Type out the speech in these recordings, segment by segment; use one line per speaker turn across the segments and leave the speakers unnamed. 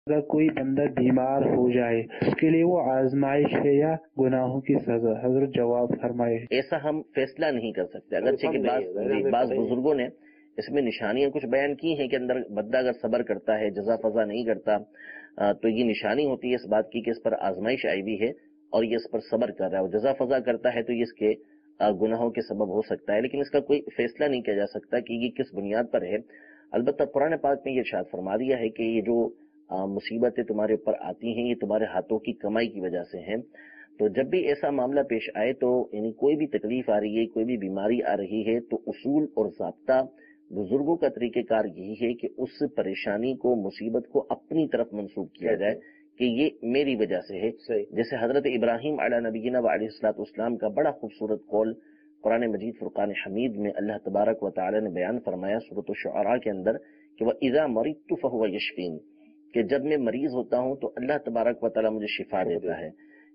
اگر کوئی بندہ بیمار ہو جائے اس کے لیے وہ آزمائش ہے یا گناہوں کی سزا؟ حضرت جواب فرمائے۔
ایسا ہم فیصلہ نہیں کر سکتے، اگرچہ کہ بعض بزرگوں نے اس میں نشانیاں کچھ بیان کی ہیں کہ اندر بندہ اگر صبر کرتا ہے، جزا فضا نہیں کرتا، تو یہ نشانی ہوتی ہے اس بات کی کہ اس پر آزمائش آئی ہوئی ہے اور یہ اس پر صبر کر رہا ہے، اور جزا فضا کرتا ہے تو یہ اس کے گناہوں کے سبب ہو سکتا ہے، لیکن اس کا کوئی فیصلہ نہیں کیا جا سکتا کہ یہ کس بنیاد پر ہے۔ البتہ قرآن پاک میں یہ ارشاد فرما دیا ہے کہ یہ جو مصیبتیں تمہارے اوپر آتی ہیں یہ تمہارے ہاتھوں کی کمائی کی وجہ سے ہیں۔ تو جب بھی ایسا معاملہ پیش آئے تو یعنی کوئی بھی تکلیف آ رہی ہے، کوئی بھی بیماری آ رہی ہے، تو اصول اور ضابطہ بزرگوں کا طریقہ کار یہی ہے کہ اس پریشانی کو، مصیبت کو اپنی طرف منسوب کیا جائے کہ یہ میری وجہ سے ہے۔ جیسے حضرت ابراہیم علیہ نبینا و علیہ الصلوۃ والسلام کا بڑا خوبصورت قول قرآن مجید فرقان حمید میں اللہ تبارک و تعالی نے بیان فرمایا سورۃ الشعراء کے اندر کہ وَإِذَا مَرِضْتُ فَهُوَ يَشْفِينِ، کہ جب میں مریض ہوتا ہوں تو اللہ تبارک و تعالی مجھے شفا دیتا ہے۔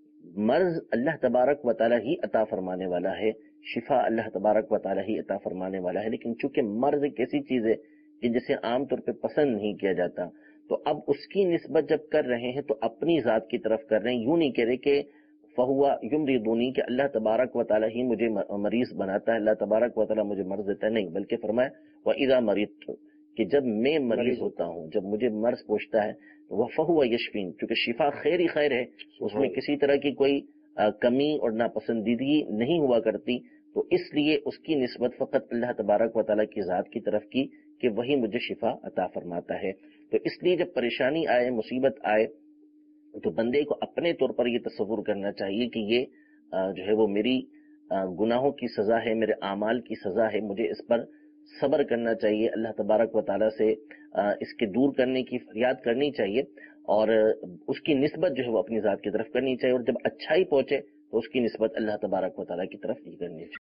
مرض اللہ تبارک و تعالی ہی عطا فرمانے والا ہے، شفا اللہ تبارک و تعالی ہی عطا فرمانے والا ہے، لیکن چونکہ مرض ایک ایسی چیز ہے کہ جسے عام طور پہ پسند نہیں کیا جاتا، تو اب اس کی نسبت جب کر رہے ہیں تو اپنی ذات کی طرف کر رہے ہیں، یوں نہیں کہہ رہے کہ فہوا یمرضنی کہ اللہ تبارک و تعالی ہی مجھے مریض بناتا ہے، اللہ تبارک و تعالی مجھے مرض دیتا ہے، نہیں، بلکہ فرمایا وَإِذَا مَرِضْتُ، کہ جب میں مریض ہوتا ہوں، جب مجھے مرض پہنچتا ہے، وہ فَهُوَ يَشْفِينِ، چونکہ شفا خیر ہی خیر ہے، اس میں کسی طرح کی کوئی کمی اور ناپسندیدگی نہیں ہوا کرتی، تو اس لیے اس کی نسبت فقط اللہ تبارک و تعالیٰ کی ذات کی طرف کی کہ وہی مجھے شفا عطا فرماتا ہے۔ تو اس لیے جب پریشانی آئے، مصیبت آئے، تو بندے کو اپنے طور پر یہ تصور کرنا چاہیے کہ یہ جو ہے وہ میری گناہوں کی سزا ہے، میرے اعمال کی سزا ہے، مجھے اس پر صبر کرنا چاہیے، اللہ تبارک و تعالیٰ سے اس کے دور کرنے کی فریاد کرنی چاہیے، اور اس کی نسبت جو ہے وہ اپنی ذات کی طرف کرنی چاہیے، اور جب اچھائی پہنچے تو اس کی نسبت اللہ تبارک و تعالیٰ کی طرف نہیں کرنی چاہیے۔